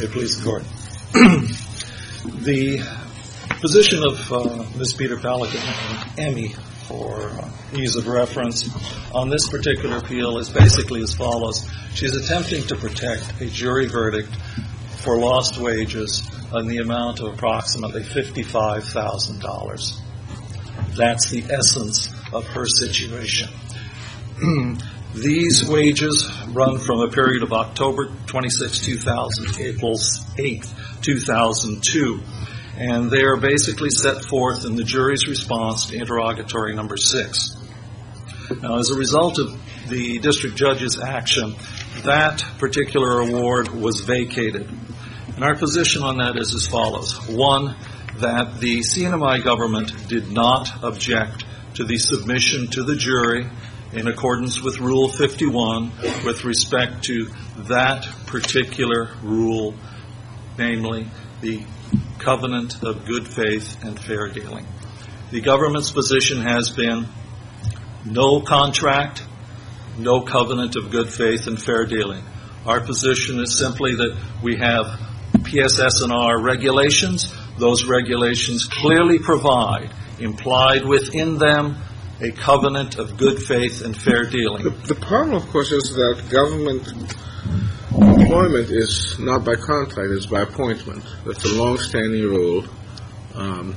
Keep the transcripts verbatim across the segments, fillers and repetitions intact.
May it please the Court. The position of uh, Miz Peter Palican, Emmy, for uh, ease of reference, on this particular appeal is basically as follows. She's attempting to protect a jury verdict for lost wages in the amount of approximately fifty-five thousand dollars. That's the essence of her situation. These wages run from a period of October twenty-sixth, two thousand to April eighth, two thousand two, and they are basically set forth in the jury's response to interrogatory number six. Now, as a result of the district judge's action, that particular award was vacated. And our position on that is as follows. One, that the C N M I government did not object to the submission to the jury in accordance with Rule fifty-one with respect to that particular rule, namely the covenant of good faith and fair dealing. The government's position has been no contract, no covenant of good faith and fair dealing. Our position is simply that we have P S S and R regulations. Those regulations clearly provide, implied within them, a covenant of good faith and fair dealing. The, the problem, of course, is that government employment is not by contract, it's by appointment. That's a long-standing rule. Um,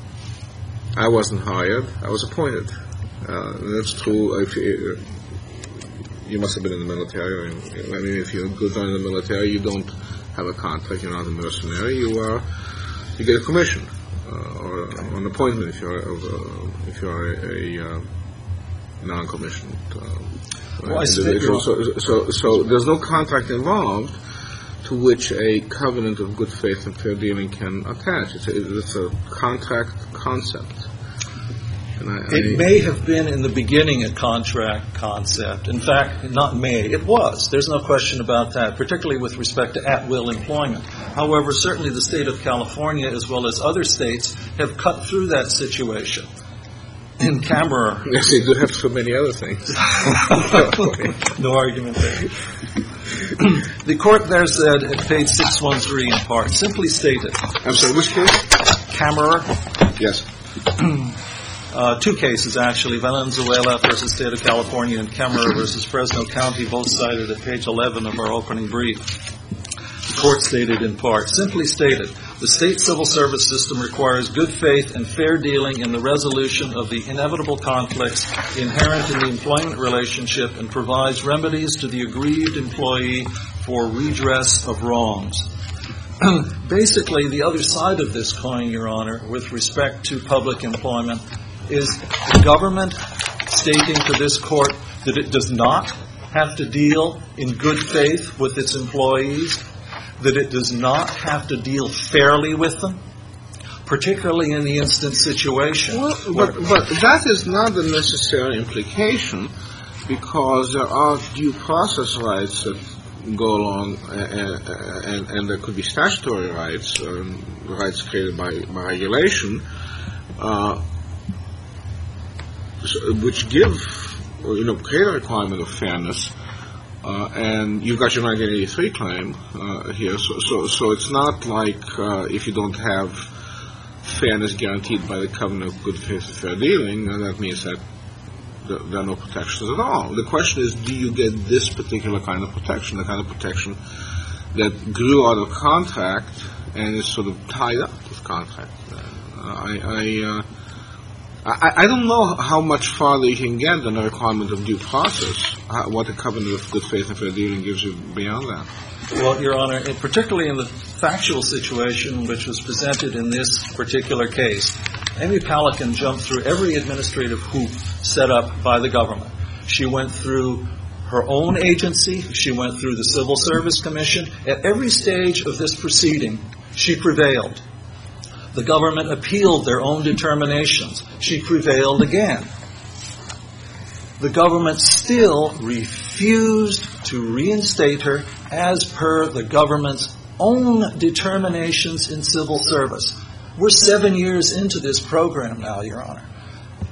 I wasn't hired, I was appointed. Uh, that's true. If you, you must have been in the military. I mean, if you go down in the military, you don't have a contract, you're not a mercenary, you are, you get a commission. Uh, or uh, an appointment if you're uh, if you're a, a uh, non-commissioned uh, well, individual. So, so, so there's no contract involved to which a covenant of good faith and fair dealing can attach. It's a, it's a contract concept. And I, it I, may have been in the beginning a contract concept. In fact, not may, it was. There's no question about that, particularly with respect to at-will employment. However, certainly the state of California, as well as other states, have cut through that situation. In Camera... Yes, they do have so many other things. No argument there. The court there said at page six thirteen in part, simply stated... I'm sorry, which case? Camera. Yes. Uh, two cases, actually, Valenzuela versus State of California and Kemmerer versus Fresno County, both cited at page eleven of our opening brief. The court stated in part, simply stated, the state civil service system requires good faith and fair dealing in the resolution of the inevitable conflicts inherent in the employment relationship and provides remedies to the aggrieved employee for redress of wrongs. Basically, the other side of this coin, Your Honor, with respect to public employment, is the government stating to this court that it does not have to deal in good faith with its employees, that it does not have to deal fairly with them, particularly in the instant situation. Well, but, but that is not the necessary implication, because there are due process rights that go along, and, and, and there could be statutory rights, um, rights created by, by regulation, uh, which give, or, you know, create a requirement of fairness, uh, and you've got your nineteen eighty-three claim uh, here, so, so so it's not like uh, if you don't have fairness guaranteed by the covenant of good faith and fair dealing, and that means that there, there are no protections at all. The question is, do you get this particular kind of protection, the kind of protection that grew out of contract and is sort of tied up with contract? Uh, I... I uh, I, I don't know how much farther you can get than a requirement of due process, how, what a covenant of good faith and fair dealing gives you beyond that. Well, Your Honor, particularly in the factual situation which was presented in this particular case, Amy Palican jumped through every administrative hoop set up by the government. She went through her own agency. She went through the Civil Service Commission. At every stage of this proceeding, she prevailed. The government appealed their own determinations. She prevailed again. The government still refused to reinstate her as per the government's own determinations in civil service. We're seven years into this program now, Your Honor.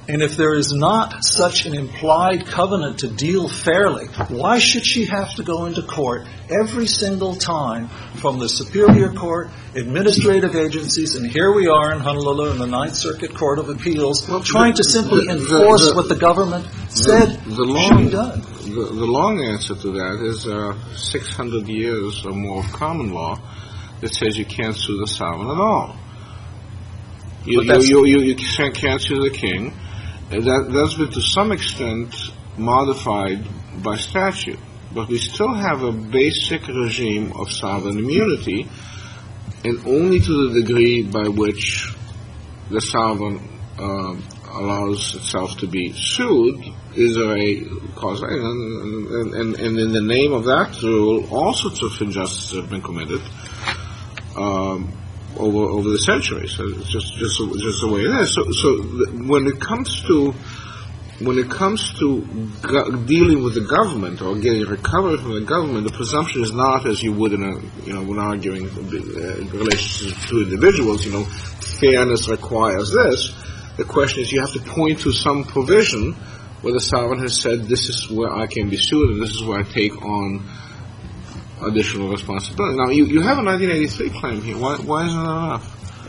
And if there is not such an implied covenant to deal fairly, why should she have to go into court every single time from the Superior Court, administrative agencies, and here we are in Honolulu in the Ninth Circuit Court of Appeals well, trying to simply the, enforce the, the, what the government said the, the long, should be done? The, the long answer to that is uh, six hundred years or more of common law that says you can't sue the sovereign at all. You, you, you, you, you can't sue the king. That, that's been to some extent modified by statute. But we still have a basic regime of sovereign immunity, and only to the degree by which the sovereign uh, allows itself to be sued is there a cause. And, and, and, and in the name of that rule, all sorts of injustices have been committed. Um, Over over the centuries, so it's just just just the way it is. So so th- when it comes to when it comes to go- dealing with the government or getting recovery from the government, the presumption is not as you would in a you know when arguing uh, relationships to individuals. You know, fairness requires this. The question is you have to point to some provision where the sovereign has said this is where I can be sued and this is where I take on additional responsibility. Now, you, you have a nineteen eighty-three claim here. Why, why isn't that enough?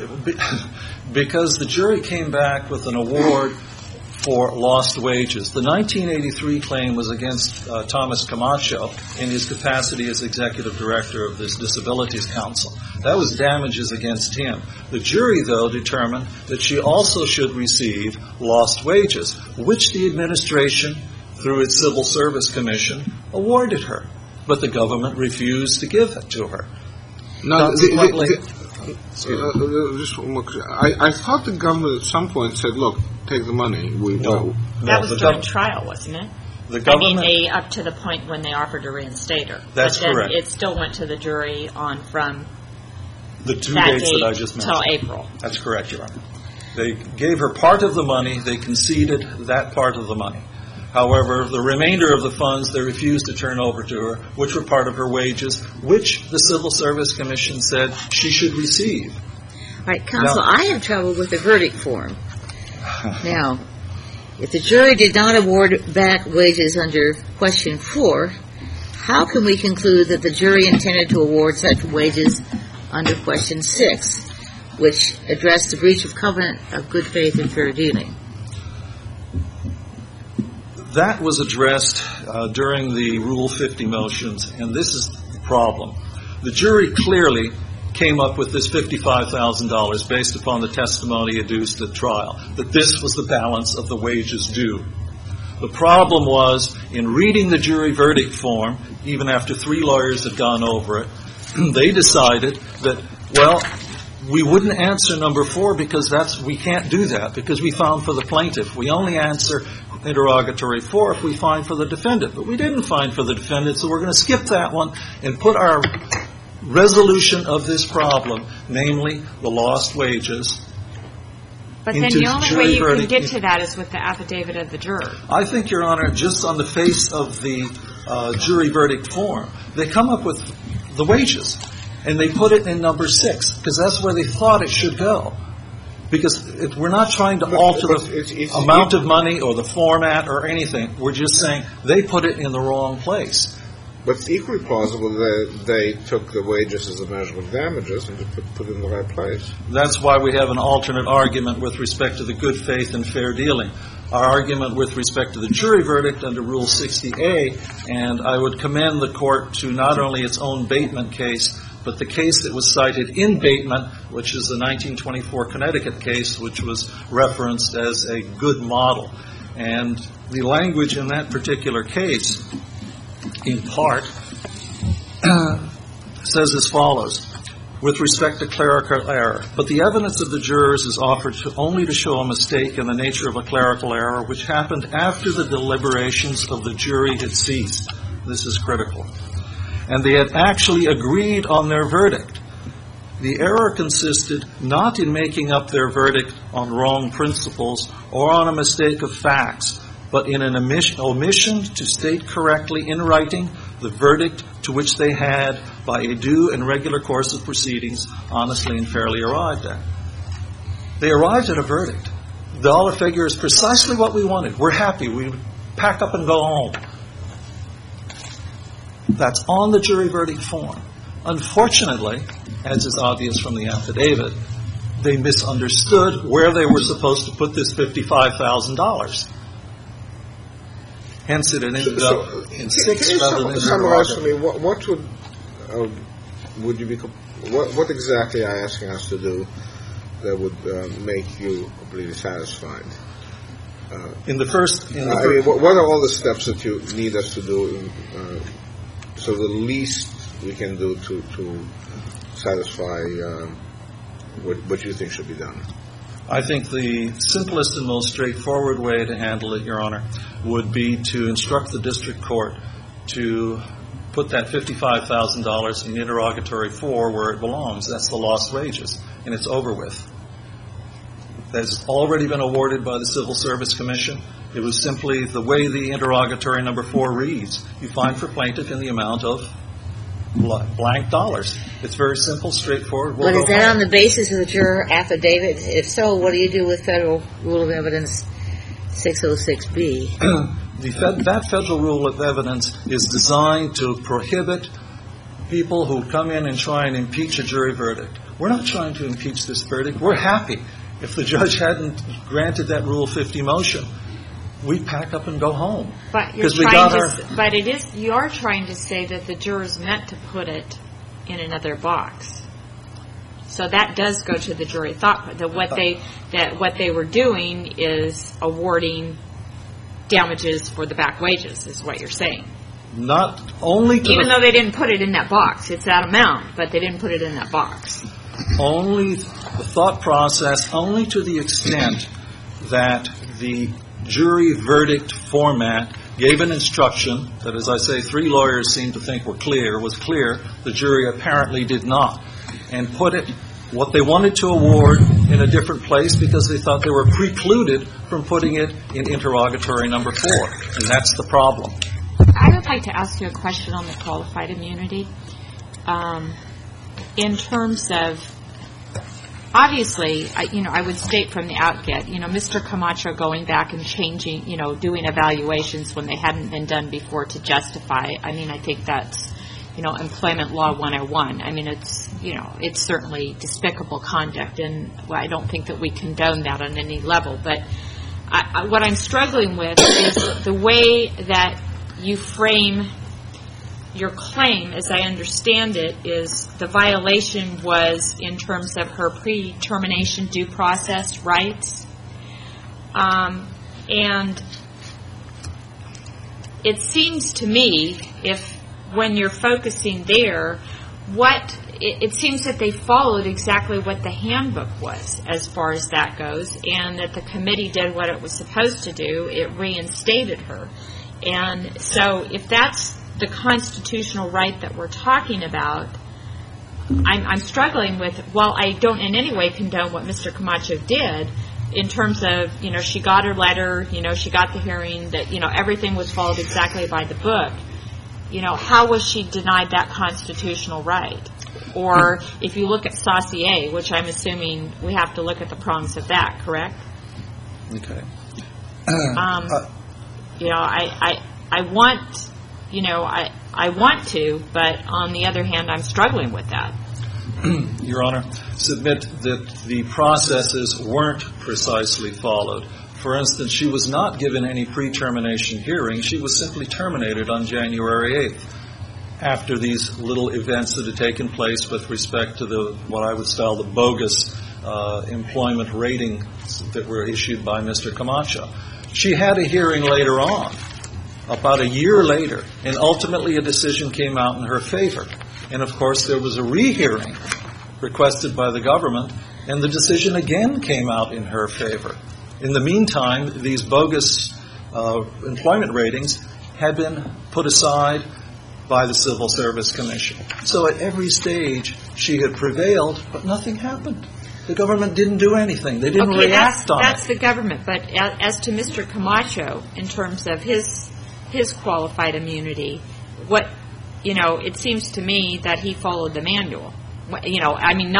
Because the jury came back with an award for lost wages. The nineteen eighty-three claim was against uh, Thomas Camacho in his capacity as executive director of this Disabilities Council. That was damages against him. The jury, though, determined that she also should receive lost wages, which the administration, through its Civil Service Commission, awarded her. But the government refused to give it to her. No, the, the, the, uh, just look, I, I thought the government at some point said, "Look, take the money." We, no, no, that was during gov- trial, wasn't it? The government, I mean, they, up to the point when they offered to reinstate her. That's but then correct. It still went to the jury on from the two that dates date that I just mentioned. till April. That's correct, Your Honor. They gave her part of the money. They conceded that part of the money. However, the remainder of the funds they refused to turn over to her, which were part of her wages, which the Civil Service Commission said she should receive. All right, counsel, now, I have trouble with the verdict form. Now, if the jury did not award back wages under question four, how can we conclude that the jury intended to award such wages under question six, which addressed the breach of covenant of good faith and fair dealing? That was addressed uh, during the Rule fifty motions, and this is the problem. The jury clearly came up with this fifty-five thousand dollars based upon the testimony adduced at trial, that this was the balance of the wages due. The problem was, in reading the jury verdict form, even after three lawyers had gone over it, they decided that, well, we wouldn't answer number four because that's we can't do that because we found for the plaintiff. We only answer interrogatory four if we find for the defendant. But we didn't find for the defendant, so we're going to skip that one and put our resolution of this problem, namely the lost wages, But then the only way you can get to that is with the affidavit of the juror. I think, Your Honor, just on the face of the uh, jury verdict form, they come up with the wages, and they put it in number six, because that's where they thought it should go. Because if we're not trying to but, alter but the it's, it's, amount of money or the format or anything. We're just saying they put it in the wrong place. But it's equally plausible that they took the wages as a measure of damages and just put, put it in the right place. That's why we have an alternate argument with respect to the good faith and fair dealing. Our argument with respect to the jury verdict under Rule sixty A, and I would commend the Court to not only its own Bateman case, but the case that was cited in Bateman, which is the nineteen twenty-four Connecticut case, which was referenced as a good model. And the language in that particular case, in part, says as follows, with respect to clerical error. But the evidence of the jurors is offered to only to show a mistake in the nature of a clerical error which happened after the deliberations of the jury had ceased. This is critical. And they had actually agreed on their verdict. The error consisted not in making up their verdict on wrong principles or on a mistake of facts, but in an omission to state correctly in writing the verdict to which they had, by a due and regular course of proceedings, honestly and fairly arrived at. They arrived at a verdict. dollar figure is precisely what we wanted. We're happy. We pack up and go home. That's on the jury verdict form. Unfortunately, as is obvious from the affidavit, they misunderstood where they were supposed to put this fifty-five thousand dollars. Hence, it ended so, up in six can you rather than summarize for me what, what would uh, would you be what, what exactly are you asking us to do that would uh, make you completely satisfied? Uh, in the first, in the I first, mean, what, what are all the steps that you need us to do? In, uh, so the least we can do to to satisfy uh, what, what you think should be done. I think the simplest and most straightforward way to handle it, Your Honor, would be to instruct the district court to put that fifty-five thousand dollars in interrogatory four where it belongs. That's the lost wages, and it's over with. That's already been awarded by the Civil Service Commission. It was simply the way the interrogatory number four reads. You find for plaintiff in the amount of blank dollars. It's very simple, straightforward. We'll but is that home. on the basis of the juror affidavit? If so, what do you do with Federal Rule of Evidence six oh six B? the fed, that Federal Rule of Evidence is designed to prohibit people who come in and try and impeach a jury verdict. We're not trying to impeach this verdict. We're happy. If the judge hadn't granted that Rule fifty motion, we'd pack up and go home. But you're we trying got to, our, s- but it is, you are trying to say that the jurors meant to put it in another box. So that does go to the jury thought that what they that what they were doing is awarding damages for the back wages, is what you're saying. not only to Even the, though they didn't put it in that box, it's that amount, but they didn't put it in that box. only the thought process, only to the extent that the jury verdict format gave an instruction that, as I say, three lawyers seemed to think were clear, was clear. The jury apparently did not. And put it, what they wanted to award, in a different place because they thought they were precluded from putting it in interrogatory number four. And that's the problem. I would like to ask you a question on the qualified immunity. Um, in terms of, obviously, I, you know, I would state from the outget, you know, Mister Camacho going back and changing, you know, doing evaluations when they hadn't been done before to justify. I mean, I think that's, you know, employment law one oh one. I mean, it's, you know, it's certainly despicable conduct, and well, I don't think that we condone that on any level. But I, I, what I'm struggling with is the way that you frame your claim, as I understand it, is the violation was in terms of her pre-termination due process rights. Um, and it seems to me, if when you're focusing there, what it, it seems that they followed exactly what the handbook was as far as that goes, and that the committee did what it was supposed to do. It reinstated her. And so if that's the constitutional right that we're talking about, I'm, I'm struggling with, while I don't in any way condone what Mister Camacho did, in terms of, you know, she got her letter, you know, she got the hearing, that, you know, everything was followed exactly by the book. You know, how was she denied that constitutional right? Or if you look at Saucier, which I'm assuming we have to look at the prongs of that, correct? Okay. Um, you know, I, I, I want, you know, I, I want to, but on the other hand, I'm struggling with that. Your Honor, submit that the processes weren't precisely followed. For instance, she was not given any pre-termination hearing. She was simply terminated on January eighth after these little events that had taken place with respect to the what I would style the bogus uh, employment ratings that were issued by Mister Camacho. She had a hearing later on, about a year later, and ultimately a decision came out in her favor. And, of course, there was a rehearing requested by the government, and the decision again came out in her favor. In the meantime, these bogus uh, employment ratings had been put aside by the Civil Service Commission. So at every stage, she had prevailed, but nothing happened. The government didn't do anything. They didn't okay, react that's, on that's it. the government. But as to Mister Camacho, in terms of his his qualified immunity, what, you know, it seems to me that he followed the manual. You know, I mean, not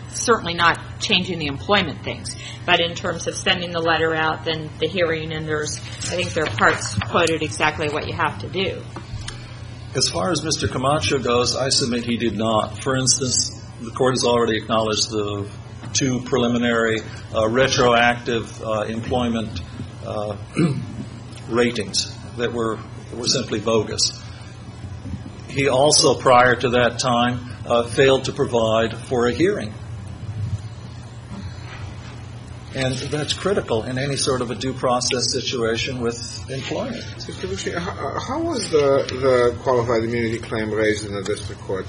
certainly not changing the employment things. But in terms of sending the letter out, then the hearing, and there's, I think there are parts quoted exactly what you have to do. As far as Mister Camacho goes, I submit he did not. For instance, the court has already acknowledged the two preliminary uh, retroactive uh, employment uh, ratings that were were simply bogus. He also, prior to that time, uh, failed to provide for a hearing. And that's critical in any sort of a due process situation with employment. How, how was the, the qualified immunity claim raised in the district court?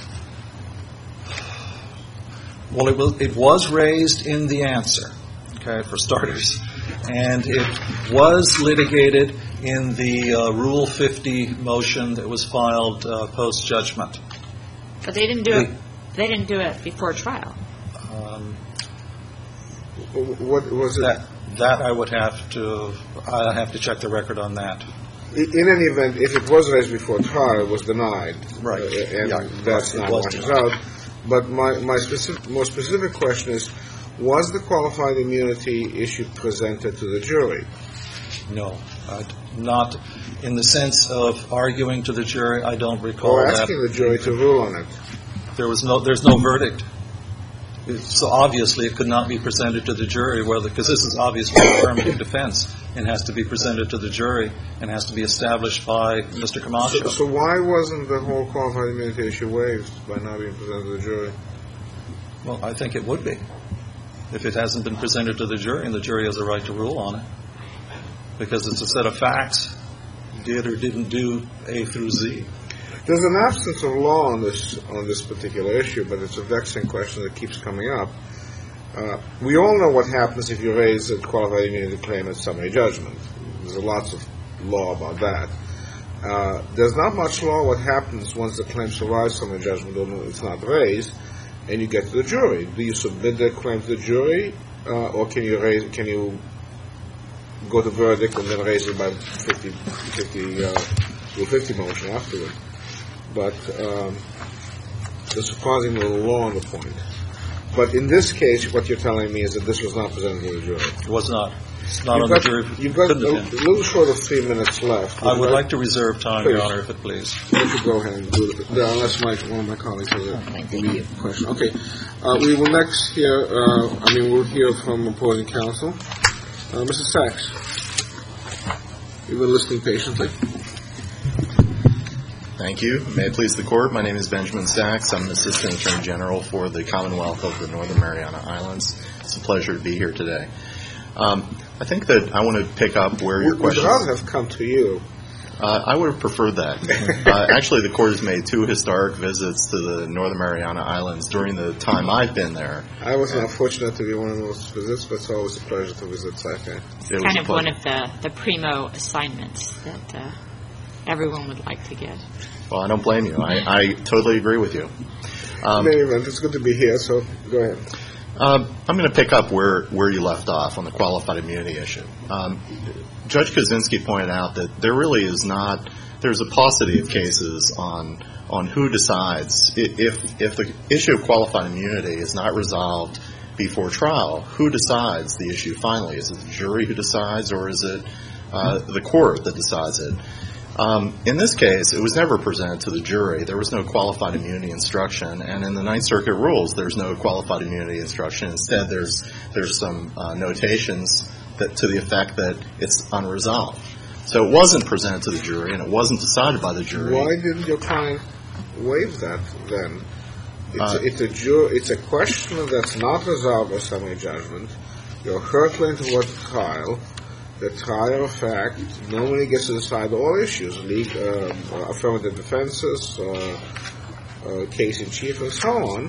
Well, it was, it was raised in the answer, okay, for starters. And it was litigated in the uh, Rule fifty motion that was filed uh, post-judgment. But they didn't do it. They didn't do it before trial. Um, what was it? That, that I would have to. I have to check the record on that. In any event, if it was raised before trial, it was denied. Right. Uh, and yeah, that's right. not what is out. But my, my specific, more specific question is, was the qualified immunity issue presented to the jury? No, uh, not in the sense of arguing to the jury. I don't recall Or that. asking the jury to rule on it? There was no. There's no verdict. So obviously, it could not be presented to the jury, whether because this is obviously an affirmative defense and has to be presented to the jury and has to be established by Mister Camacho. So, so why wasn't the whole qualified immunity issue waived by not being presented to the jury? Well, I think it would be if it hasn't been presented to the jury, and the jury has a right to rule on it because it's a set of facts. Did or didn't do A through Z. There's an absence of law on this on this particular issue, but it's a vexing question that keeps coming up. Uh, we all know what happens if you raise a qualified immunity claim at summary judgment. There's lots of law about that. Uh, there's not much law what happens once the claim survives summary judgment or it's not raised, and you get to the jury. Do you submit the claim to the jury, uh, or can you raise? Can you go to verdict and then raise it by fifty, fifty, uh, fifty motion afterward? But um, there's surprising little law on the point. But in this case, what you're telling me is that this was not presented to the jury. It was not. It's not You've on got, the jury. You've got a, Couldn't have a been. little short of three minutes left. I would Would like to reserve time, Please. Your Honor, if it please. You could go ahead and do it, unless my, one of my colleagues has an immediate question. Okay. Uh, we will next hear, uh, I mean, we'll hear from opposing counsel. Uh, Mister Sachs, you've been listening patiently. Thank you. May it please the Court, my name is Benjamin Sachs. I'm the Assistant Attorney General for the Commonwealth of the Northern Mariana Islands. It's a pleasure to be here today. Um, I think that I want to pick up where your Would question... Would rather have come to you. Uh, I would have preferred that. uh, actually, the Court has made two historic visits to the Northern Mariana Islands during the time I've been there. I was not fortunate to be one of those visits, but it's always a pleasure to visit Saipan. It was Kind a of one pleasure. of the, the primo assignments that uh, everyone would like to get. Well, I don't blame you. I, I totally agree with you. Um, In any event, it's good to be here, so go ahead. Uh, I'm going to pick up where, where you left off on the qualified immunity issue. Um, Judge Kaczynski pointed out that there really is not, there's a paucity of cases on on who decides. If, if the issue of qualified immunity is not resolved before trial, who decides the issue finally? Is it the jury who decides, or is it uh, the court that decides it? Um, in this case, it was never presented to the jury. There was no qualified immunity instruction, and in the Ninth Circuit rules, there's no qualified immunity instruction. Instead, there's there's some uh, notations that to the effect that it's unresolved. So it wasn't presented to the jury, and it wasn't decided by the jury. Why didn't your client waive that then? It's, Uh, a, it's a ju- It's a question that's not resolved by summary judgment. You're hurtling toward the trial. The trier of fact normally gets to decide all issues, legal, uh, affirmative defenses, uh, uh, case in chief, and so on.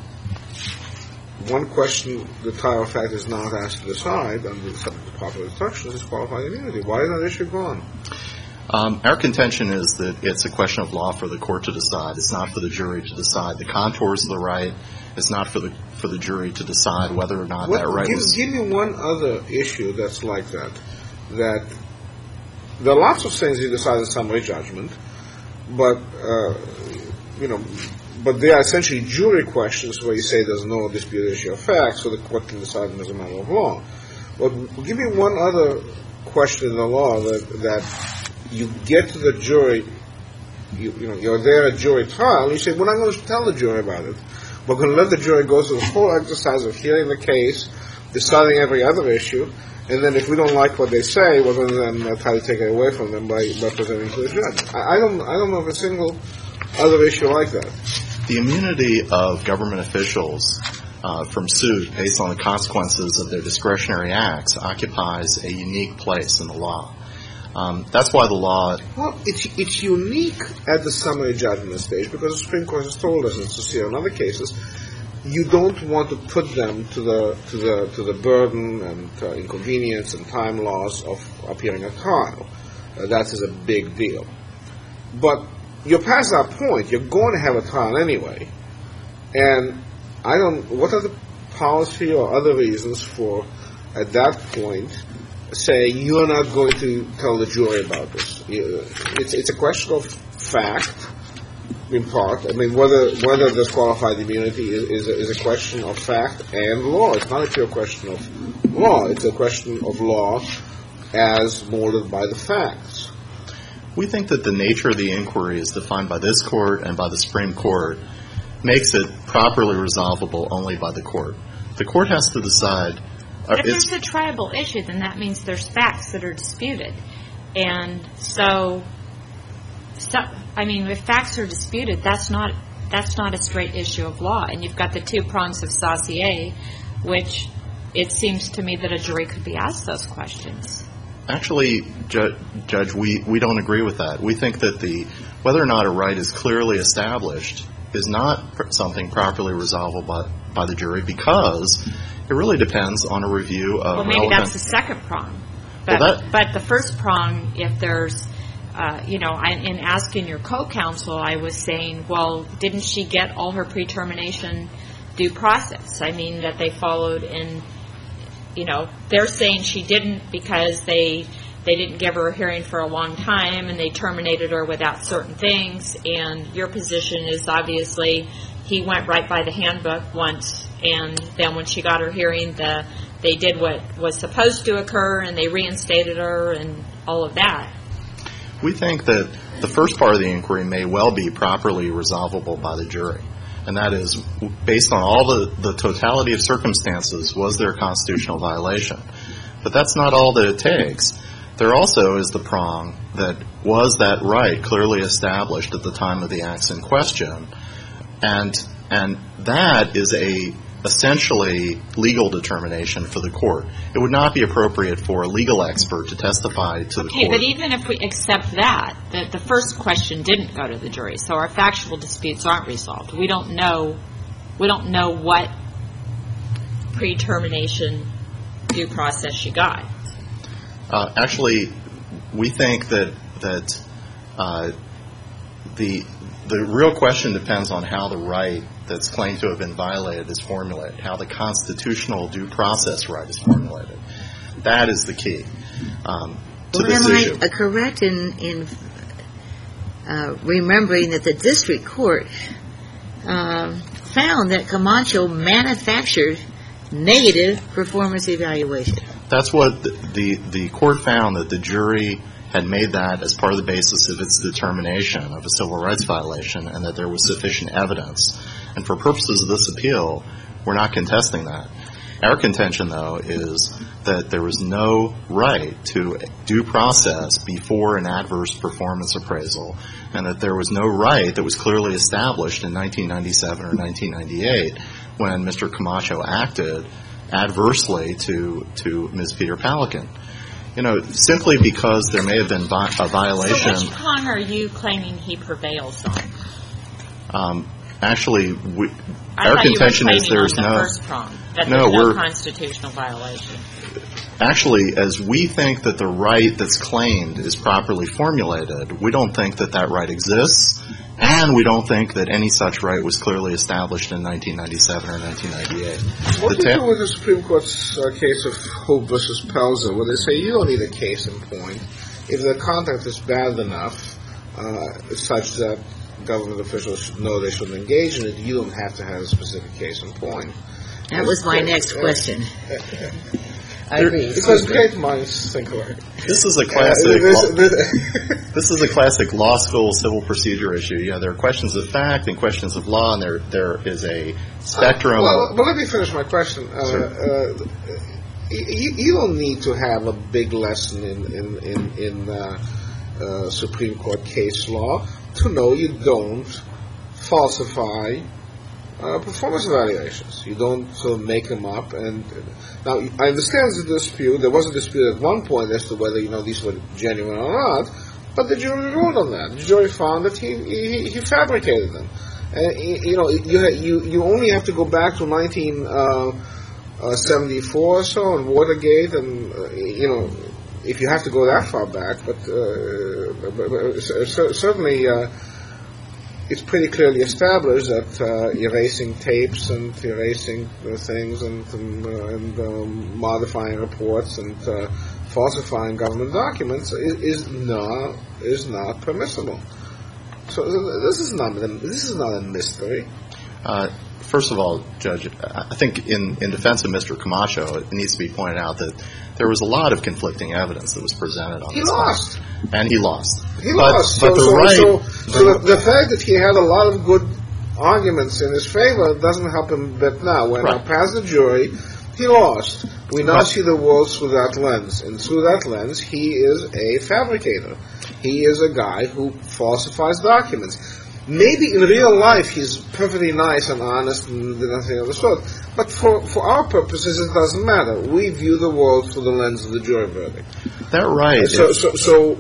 One question the trier of fact is not asked to decide under the proper instructions is qualified immunity. Why is that issue gone? Um, our contention is that it's a question of law for the court to decide. It's not for the jury to decide the contours of the right. It's not for the for the jury to decide whether or not What, that right give, was. give me one other issue that's like that. That there are lots of things you decide in summary judgment, but uh, you know, but they are essentially jury questions where you say there's no disputed issue of fact, so the court can decide them as a matter of law. But give me one other question in the law that that you get to the jury, you, you know, you're there at jury trial, and you say, we're not going to tell the jury about it. We're going to let the jury go through the whole exercise of hearing the case, deciding every other issue, and then if we don't like what they say, we're going to then uh, try to take it away from them by, by presenting to the judge. I, I don't, I don't know of a single other issue like that. The immunity of government officials uh, from suit based on the consequences of their discretionary acts occupies a unique place in the law. Um, that's why the law... Well, it's, it's unique at the summary judgment stage because the Supreme Court has told us, and it's to see in other cases, you don't want to put them to the to the to the burden and uh, inconvenience and time loss of appearing at trial. Uh, that is a big deal. But you're past that point. You're going to have a trial anyway, and I don't. What are the policy or other reasons for, at that point, saying you're not going to tell the jury about this? It's it's a question of fact. In part, I mean, whether whether this qualified immunity is, is, a, is a question of fact and law. It's not a pure question of law. It's a question of law as molded by the facts. We think that the nature of the inquiry is defined by this court and by the Supreme Court makes it properly resolvable only by the court. The court has to decide. Uh, if there's a triable issue, then that means there's facts that are disputed. And so... So, I mean, if facts are disputed, that's not that's not a straight issue of law. And you've got the two prongs of Saussure, which it seems to me that a jury could be asked those questions. Actually, Ju- Judge, we, we don't agree with that. We think that the whether or not a right is clearly established is not pr- something properly resolvable by, by the jury because it really depends on a review of Well, maybe relevant... that's the second prong. But, Well, that- but the first prong, if there's... Uh, you know, I, in asking your co-counsel, I was saying, well, didn't she get all her pre-termination due process? I mean, that they followed in, you know, they're saying she didn't because they they didn't give her a hearing for a long time and they terminated her without certain things. And your position is obviously he went right by the handbook once, and then when she got her hearing, the they did what was supposed to occur and they reinstated her and all of that. We think that the first part of the inquiry may well be properly resolvable by the jury. And that is, based on all the, the totality of circumstances, was there a constitutional violation? But that's not all that it takes. There also is the prong that was that right clearly established at the time of the acts in question. And and that is a essentially legal determination for the court. It would not be appropriate for a legal expert to testify to the okay, court. But even if we accept that, that the first question didn't go to the jury, so our factual disputes aren't resolved. We don't know, we don't know what pre-termination due process she got. Uh, actually, we think that that uh, the the real question depends on how the right that's claimed to have been violated is formulated, how the constitutional due process right is formulated. That is the key um, to well, this am issue. I uh, correct in, in uh, remembering that the district court uh, found that Camacho manufactured negative performance evaluation? That's what the, the, the court found, that the jury had made that as part of the basis of its determination of a civil rights violation and that there was sufficient evidence. And for purposes of this appeal, we're not contesting that. Our contention, though, is that there was no right to due process before an adverse performance appraisal and that there was no right that was clearly established in nineteen ninety-seven or nineteen ninety-eight when Mister Camacho acted adversely to, to Miz Peter Palican. You know, simply because there may have been vi- a violation. So which prong are you claiming he prevails on? Um, actually, we, I our thought contention you were is there's on the no. first prong, that no, there's no we're constitutional violation. Actually, as we think that the right that's claimed is properly formulated, we don't think that that right exists, and we don't think that any such right was clearly established in nineteen ninety-seven or nineteen ninety-eight. What do ta- you do with the Supreme Court's uh, case of Hope versus Pelzer, where they say you don't need a case in point if the content is bad enough, uh, such that government officials should know they shouldn't engage in it, you don't have to have a specific case in point. That was my next question. I agree. Because great minds think alike. This is a classic. Uh, this, this is a classic law school civil procedure issue. You know, there are questions of fact and questions of law, and there there is a spectrum. Uh, well, of, but let me finish my question. Uh, sure. uh, you, you don't need to have a big lesson in in in, in uh, uh, Supreme Court case law to know you don't falsify Uh, performance evaluations. You don't sort of make them up. And uh, now, I understand the dispute. There was a dispute at one point as to whether, you know, these were genuine or not, but the jury ruled on that. The jury found that he he, he fabricated them. And, you know, you, you you only have to go back to nineteen seventy-four or so and Watergate, and, uh, you know, if you have to go that far back, but, uh, but, but certainly uh, it's pretty clearly established that uh, erasing tapes and erasing uh, things and and, uh, and um, modifying reports and uh, falsifying government documents is, is not is not permissible. So this is not this is not a mystery. Uh, first of all, Judge, I think in, in defense of Mister Camacho, it needs to be pointed out that there was a lot of conflicting evidence that was presented on he this lost. case. And he lost. He but, lost. But so, the so, right, so, so the, the fact that he had a lot of good arguments in his favor doesn't help him a bit now. When right. I passed the jury, he lost. We now right. see the world through that lens. And through that lens, he is a fabricator. He is a guy who falsifies documents. Maybe in real life he's perfectly nice and honest and nothing of the sort. But for, for our purposes, it doesn't matter. We view the world through the lens of the jury verdict. That right. So, so, so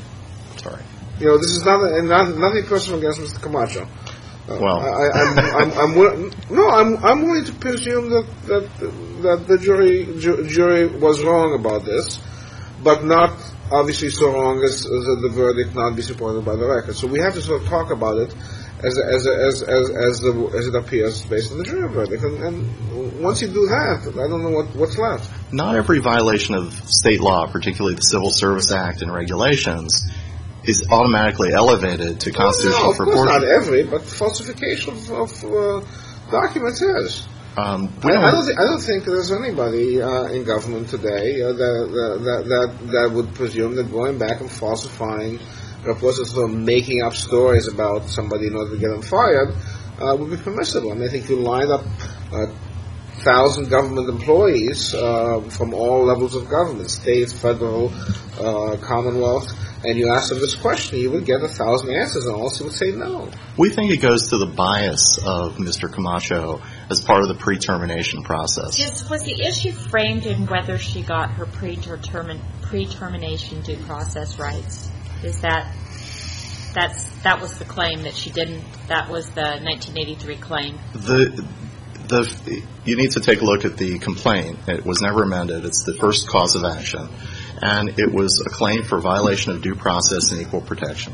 sorry. You know, this is not, not nothing personal against Mister Camacho. Uh, well, I, I'm, I'm, I'm, wi- no, I'm, I'm willing to presume that that that the jury ju- jury was wrong about this, but not obviously so wrong as, as the verdict not be supported by the record. So we have to sort of talk about it as as as as as, the, as it appears based on the jury verdict. And, and once you do that, I don't know what, what's left. Not every violation of state law, particularly the Civil Service Act and regulations, is automatically elevated to constitutional no, of course proportion. Not every, but falsification of, of uh, documents is. Um, I, I don't. Th- I don't think there's anybody uh, in government today uh, that, that that that would presume that going back and falsifying reports and sort of making up stories about somebody in order to get them fired uh, would be permissible. I mean, I think you lined up a thousand government employees uh, from all levels of government, state, federal, uh, Commonwealth, and you ask them this question, you would get a thousand answers, and all would say no. We think it goes to the bias of Mister Camacho as part of the pre-termination process. Is, was the issue framed in whether she got her pre-termin, pre-termination due process rights? Is that that's that was the claim that she didn't? That was the nineteen eighty-three claim. The the you need to take a look at the complaint. It was never amended. It's the first cause of action, and it was a claim for violation of due process and equal protection.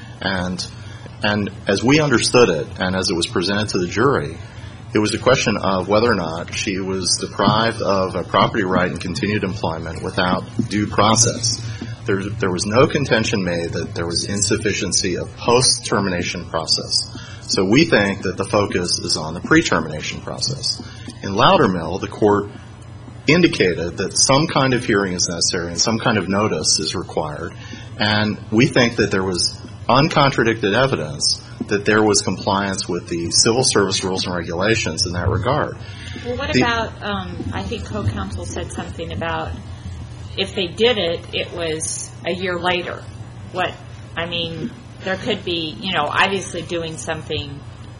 And and as we understood it, and as it was presented to the jury, it was a question of whether or not she was deprived of a property right and continued employment without due process. There, there was no contention made that there was insufficiency of post-termination process. So we think that the focus is on the pre-termination process. In Loudermill, the court indicated that some kind of hearing is necessary and some kind of notice is required, and we think that there was uncontradicted evidence that there was compliance with the civil service rules and regulations in that regard. Well, what the, about, um, I think co-counsel said something about if they did it, it was a year later. What, I mean, there could be, you know, obviously doing something,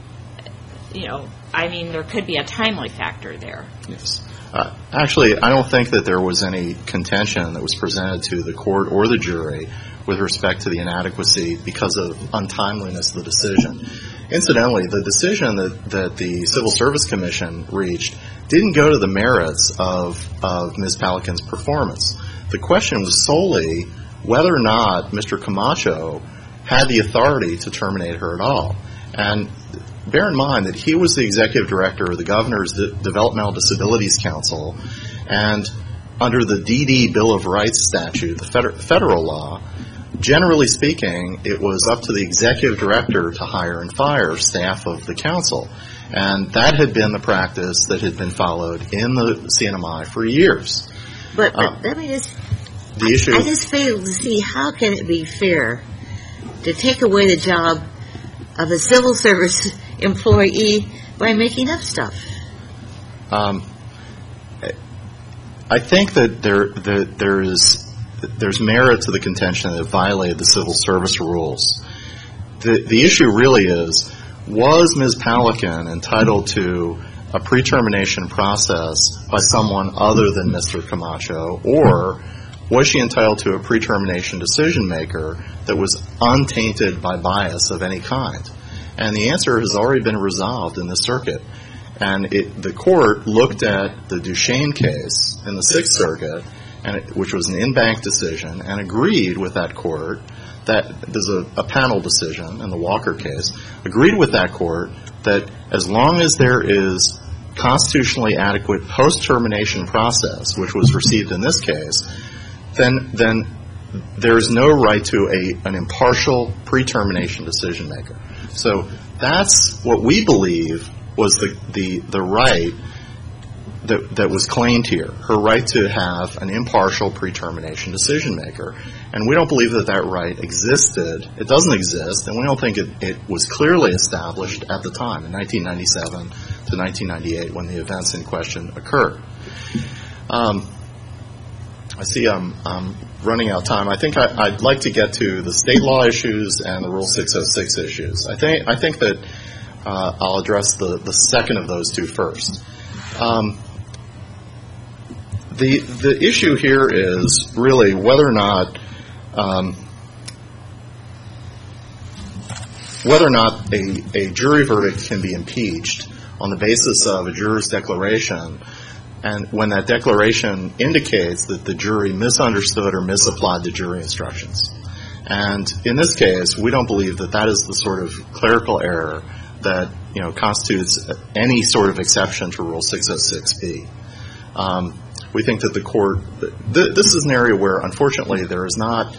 you know, I mean, there could be a timely factor there. Yes. Uh, actually, I don't think that there was any contention that was presented to the court or the jury with respect to the inadequacy because of untimeliness of the decision. Incidentally, the decision that, that the Civil Service Commission reached didn't go to the merits of, of Miz Palikin's performance. The question was solely whether or not Mister Camacho had the authority to terminate her at all. And bear in mind that he was the executive director of the Governor's De- Developmental Disabilities Council, and under the D D Bill of Rights statute, the feder- federal law, generally speaking, it was up to the executive director to hire and fire staff of the council. And that had been the practice that had been followed in the C N M I for years. But, but Uh, let me just, The issue. I just fail to see how can it be fair to take away the job of a civil service employee by making up stuff. Um, I think that there that there is there's merit to the contention that it violated the civil service rules. The the issue really is, was Miz Pelican entitled to a pre-termination process by someone other than Mister Camacho, or was she entitled to a pre-termination decision maker that was untainted by bias of any kind? And the answer has already been resolved in the circuit. And it, the court looked at the Duchesne case in the Sixth Circuit, and it, which was an in-bank decision, and agreed with that court that there's a, a panel decision in the Walker case, agreed with that court that as long as there is constitutionally adequate post-termination process, which was received in this case, then then there is no right to a an impartial pre-termination decision maker. So that's what we believe was the the, the right that that was claimed here, her right to have an impartial pre-termination decision maker. And we don't believe that that right existed. It doesn't exist, and we don't think it, it was clearly established at the time, in nineteen ninety-seven to nineteen ninety-eight, when the events in question occurred. Um, I see I'm, I'm running out of time. I think I, I'd like to get to the state law issues and the Rule six oh six issues. I think I think that uh, I'll address the, the second of those two first. Um, the the issue here is really whether or not um, whether or not a, a jury verdict can be impeached on the basis of a juror's declaration, and when that declaration indicates that the jury misunderstood or misapplied the jury instructions. And in this case, we don't believe that that is the sort of clerical error that, you know, constitutes any sort of exception to Rule six oh six B. Um, we think that the court, th- this is an area where, unfortunately, there is not,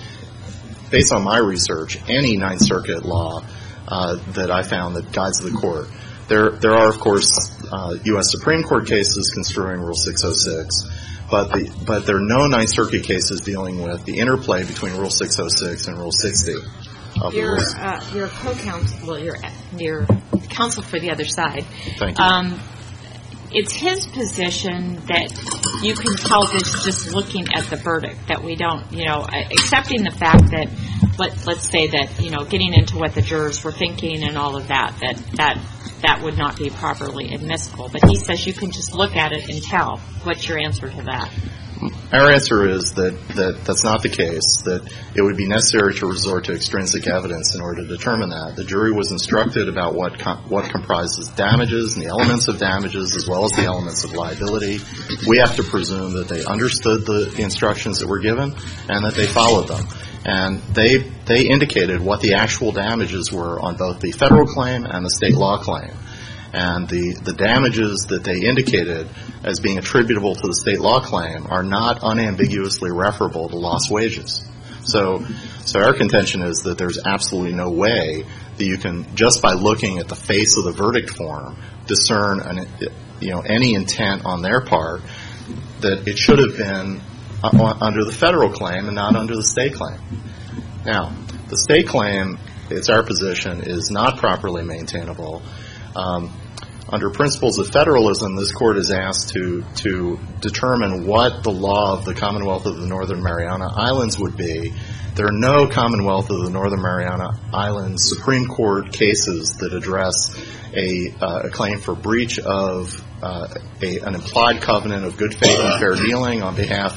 based on my research, any Ninth Circuit law uh, that I found that guides the court. There, there are, of course, uh, U S Supreme Court cases construing Rule six oh six, but the, but there are no Ninth Circuit cases dealing with the interplay between Rule six oh six and Rule sixty. Of Your the rules. uh, your co-counsel, well, your your counsel for the other side. Thank you. Um, it's his position that you can tell this just looking at the verdict, that we don't, you know, accepting the fact that, let, let's say that, you know, getting into what the jurors were thinking and all of that, that that that would not be properly admissible. But he says you can just look at it and tell. What's your answer to that? Our answer is that, that that's not the case, that it would be necessary to resort to extrinsic evidence in order to determine that. The jury was instructed about what com- what comprises damages and the elements of damages as well as the elements of liability. We have to presume that they understood the instructions that were given and that they followed them. And they they indicated what the actual damages were on both the federal claim and the state law claim. And the, the damages that they indicated as being attributable to the state law claim are not unambiguously referable to lost wages. So, so our contention is that there's absolutely no way that you can, just by looking at the face of the verdict form, discern an, you know, any intent on their part that it should have been under the federal claim and not under the state claim. Now, the state claim, it's our position, is not properly maintainable. Um, under principles of federalism, this court is asked to to determine what the law of the Commonwealth of the Northern Mariana Islands would be. There are no Commonwealth of the Northern Mariana Islands Supreme Court cases that address a, uh, a claim for breach of uh, a, an implied covenant of good faith and fair dealing on behalf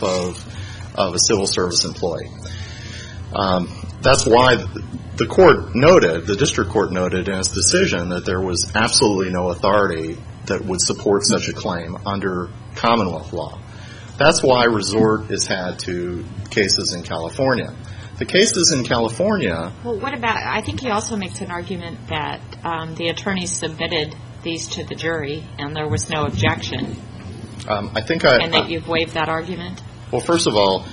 of of a civil service employee. Um, that's why the court noted, the district court noted in its decision that there was absolutely no authority that would support such a claim under Commonwealth law. That's why resort is had to cases in California. The cases in California... Well, what about, I think he also makes an argument that um, the attorneys submitted these to the jury and there was no objection. Um, I think I... And that you've waived that argument? Well, first of all,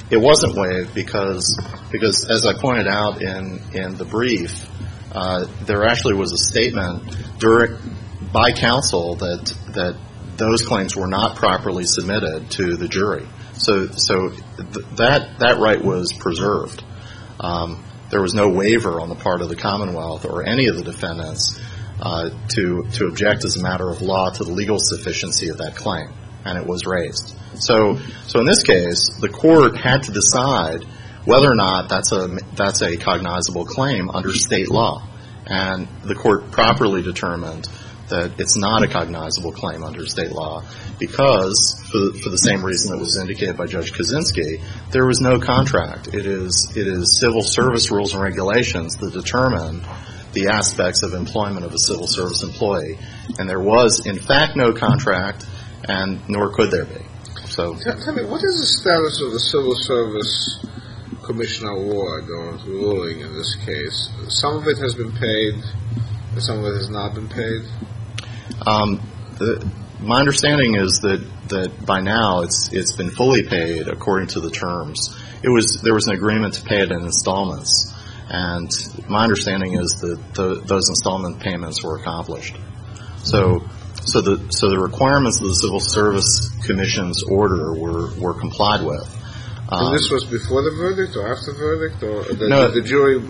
it wasn't waived because, because as I pointed out in, in the brief, uh, there actually was a statement during, by counsel that, that those claims were not properly submitted to the jury. So, so th- that, that right was preserved. Um, there was no waiver on the part of the Commonwealth or any of the defendants uh, to, to object as a matter of law to the legal sufficiency of that claim, and it was raised. So, so in this case, the court had to decide whether or not that's a that's a cognizable claim under state law, and the court properly determined that it's not a cognizable claim under state law because, for, for the same reason that was indicated by Judge Kaczynski, there was no contract. It is it is civil service rules and regulations that determine the aspects of employment of a civil service employee, and there was in fact no contract, and nor could there be. So, tell me, what is the status of the Civil Service Commission award or ruling in this case? Some of it has been paid, and some of it has not been paid. Um, the, my understanding is that, that by now it's it's been fully paid according to the terms. It was there was an agreement to pay it in installments, and my understanding is that the, those installment payments were accomplished. So. So the so the requirements of the Civil Service Commission's order were, were complied with. Um, and this was before the verdict or after the verdict, or the, no, the, the jury?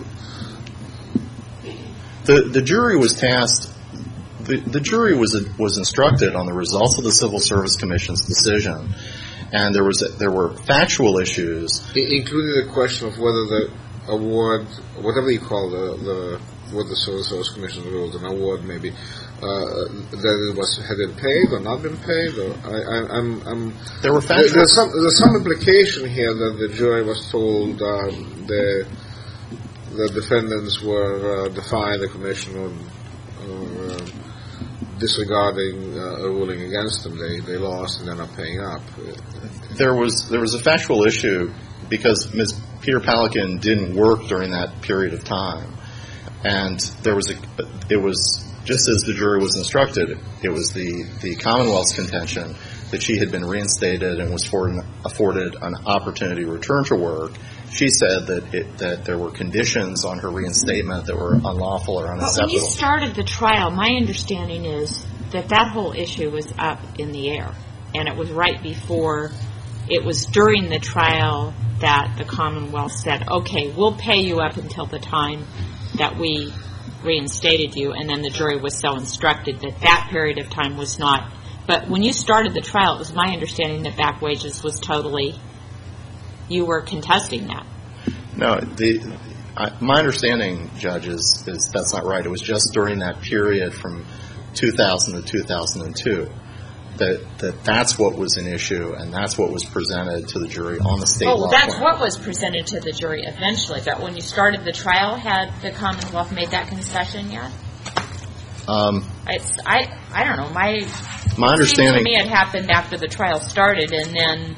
The the jury was tasked. The, the jury was was instructed on the results of the Civil Service Commission's decision, and there was a, there were factual issues, including the question of whether the award, whatever you call the the what the Civil Service Commission ruled, an award maybe. Uh, that it was had it paid or not been paid, or I, I, I'm, I'm. There were factual. There's some there's some implication here that the jury was told um, the the defendants were uh, defying the commission or, or uh, disregarding uh, a ruling against them. They they lost and they're not paying up. There was there was a factual issue because Miz Peter Pelican didn't work during that period of time, and there was a it was. Just as the jury was instructed, it was the, the Commonwealth's contention that she had been reinstated and was afforded, afforded an opportunity to return to work. She said that it, that there were conditions on her reinstatement that were unlawful or unacceptable. But when you started the trial, my understanding is that that whole issue was up in the air, and it was right before, it was during the trial that the Commonwealth said, okay, we'll pay you up until the time that we reinstated you, and then the jury was so instructed that that period of time was not. But when you started the trial, it was my understanding that back wages was totally, you were contesting that. No, the I, my understanding, Judge, is, is that's not right. It was just during that period from two thousand to two thousand two that, that that's what was an issue, and that's what was presented to the jury on the state oh, law. Oh, that's plan. what was presented to the jury eventually. But when you started the trial, had the Commonwealth made that concession yet? Um, it's I I don't know. My my understanding to me it happened after the trial started, and then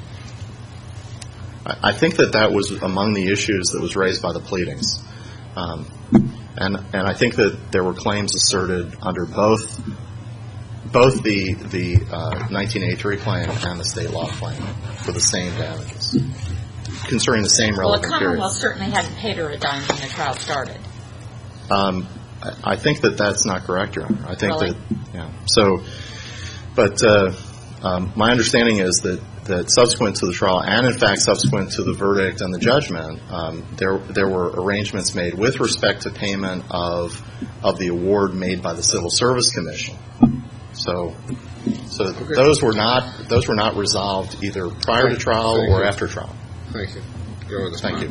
I, I think that that was among the issues that was raised by the pleadings, um, and and I think that there were claims asserted under both. Both the the uh, nineteen eighty-three claim and the state law claim for the same damages, concerning the same relevant well, the Commonwealth period. certainly hadn't paid her a dime when the trial started. Um, I, I think that that's not correct, Your Honor. I think really? that yeah. So, but uh, um, my understanding is that, that subsequent to the trial, and in fact subsequent to the verdict and the judgment, um, there there were arrangements made with respect to payment of of the award made by the Civil Service Commission. So, so okay. those were not those were not resolved either prior Thank to trial Thank or you. after trial. Thank you. Go with Thank you.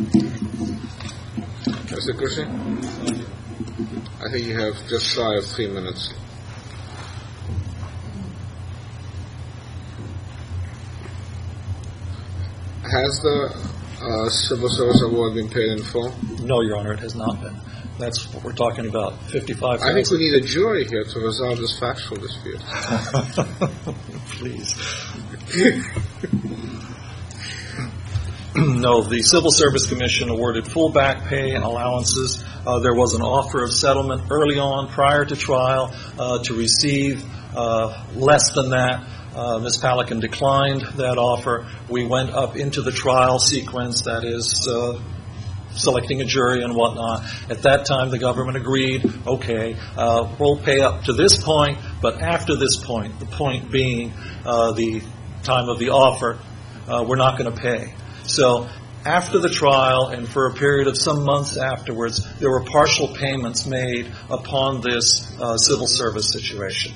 Mister Cushing, I think you have just shy of three minutes. Has the uh, Civil Service Award been paid in full? No, Your Honor, it has not been. That's what we're talking about, fifty-five thousand dollars. I think we need a jury here to resolve this factual dispute. Please. No, the Civil Service Commission awarded full back pay and allowances. Uh, there was an offer of settlement early on prior to trial uh, to receive uh, less than that. Uh, Miz Pelican declined that offer. We went up into the trial sequence, that is, uh, selecting a jury and whatnot. At that time, the government agreed, okay, uh, we'll pay up to this point, but after this point, the point being uh, the time of the offer, uh, we're not going to pay. So after the trial and for a period of some months afterwards, there were partial payments made upon this uh, civil service situation.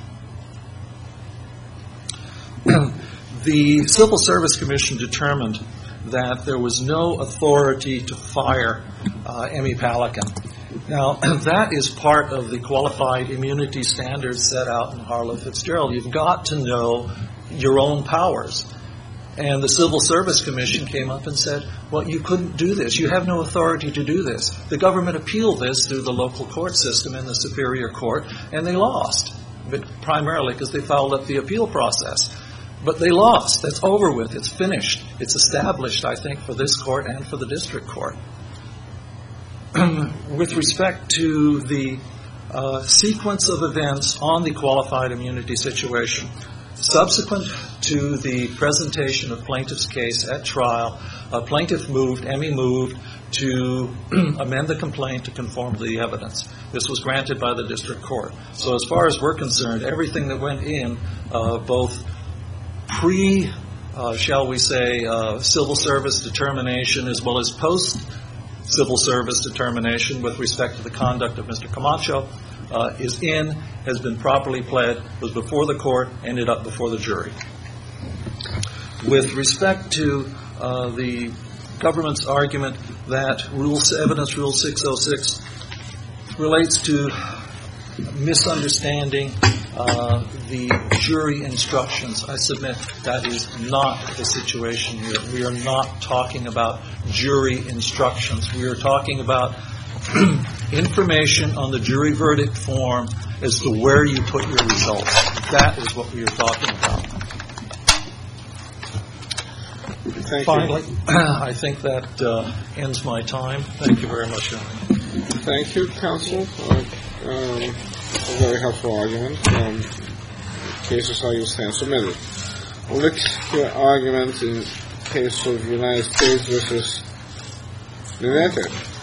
The Civil Service Commission determined that there was no authority to fire uh, Emmy Pelican. Now, that is part of the qualified immunity standards set out in Harlow Fitzgerald. You've got to know your own powers. And the Civil Service Commission came up and said, well, you couldn't do this. You have no authority to do this. The government appealed this through the local court system in the Superior Court, and they lost, but primarily because they fouled up the appeal process. But they lost. That's over with. It's finished. It's established, I think, for this court and for the district court. With respect to the uh, sequence of events on the qualified immunity situation, subsequent to the presentation of plaintiff's case at trial, a plaintiff moved, Emmy moved, to amend the complaint to conform to the evidence. This was granted by the district court. So as far as we're concerned, everything that went in, uh, both pre, uh, shall we say, uh, civil service determination as well as post-civil service determination with respect to the conduct of Mister Camacho uh, is in, has been properly pled, was before the court, ended up before the jury. With respect to uh, the government's argument that rules, evidence rule six oh six relates to misunderstanding uh, the jury instructions, I submit that is not the situation here. We are not talking about jury instructions. We are talking about information on the jury verdict form as to where you put your results. That is what we are talking about. Thank Finally, you. I think that uh, ends my time. Thank you very much, gentlemen. Thank you, counsel. Uh, um, a very helpful argument. Um, cases how you stand submitted. We'll look to argument in case of United States versus United.